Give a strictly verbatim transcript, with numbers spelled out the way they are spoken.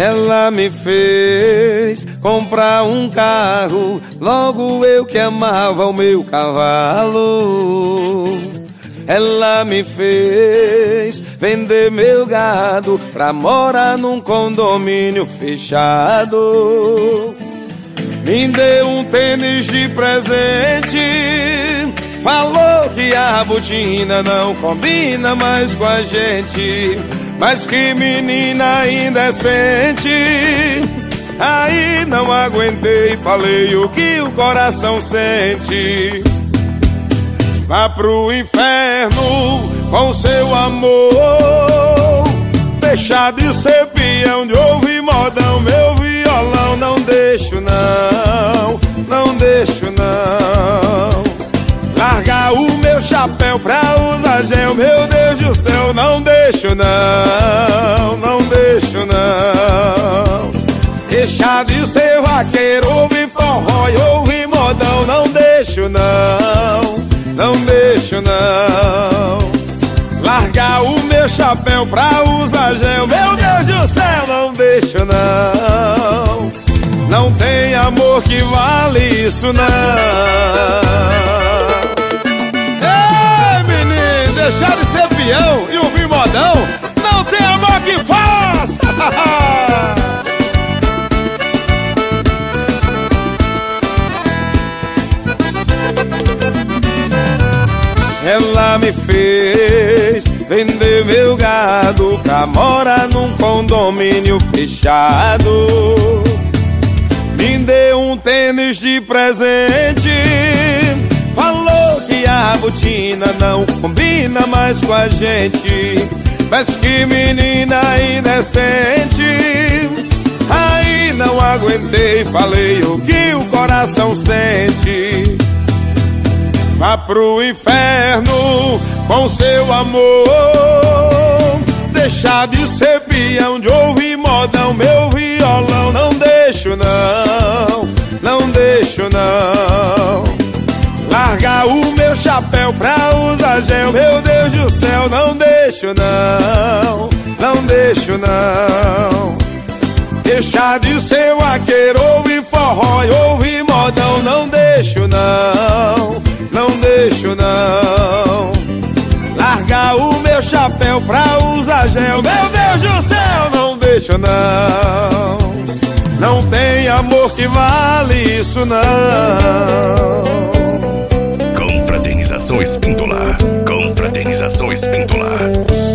Ela me fez comprar um carro, logo eu que amava o meu cavalo. Ela me fez vender meu gado pra morar num condomínio fechado. Me deu um tênis de presente, falou que a botina não combina mais com a gente. Mas que menina indecente. Aí não aguentei, falei o que o coração sente. Vá pro inferno com seu amor, deixa de ser peão, de ouvir modão, meu violão. Não deixo não, não deixo não. Largar o meu chapéu pra usar gel, meu Deus do céu. Não deixo não, não deixo não. Deixar de ser vaqueiro, ouvir forró e ouvir modão. Não deixo não, não deixo não. Largar o meu chapéu pra usar gel, meu Deus do céu. Não deixo não. Não tem amor que vale isso não. Deixar de ser peão e ouvir modão, não tem amor que faz. Ela me fez vender meu gado pra morar num condomínio fechado. Me deu um tênis de presente, falou que a botina não combina mais com a gente. Mas que menina indecente. Aí não aguentei, falei o que o coração sente. Vá pro inferno com seu amor, deixar de ser peão, de ouvir modão, meu violão. Não deixo não, não deixo não. Largar o meu chapéu pra usar gel, meu Deus do céu. Não deixo não, não deixo não. Deixar de ser vaqueiro, ouvir forró e ouvir modão. Não deixo não, não deixo não. Largar o meu chapéu pra usar gel, meu Deus do céu. Não deixo não. Não tem amor que vale isso não. Confraternização Espíndola. Confraternização Espíndola.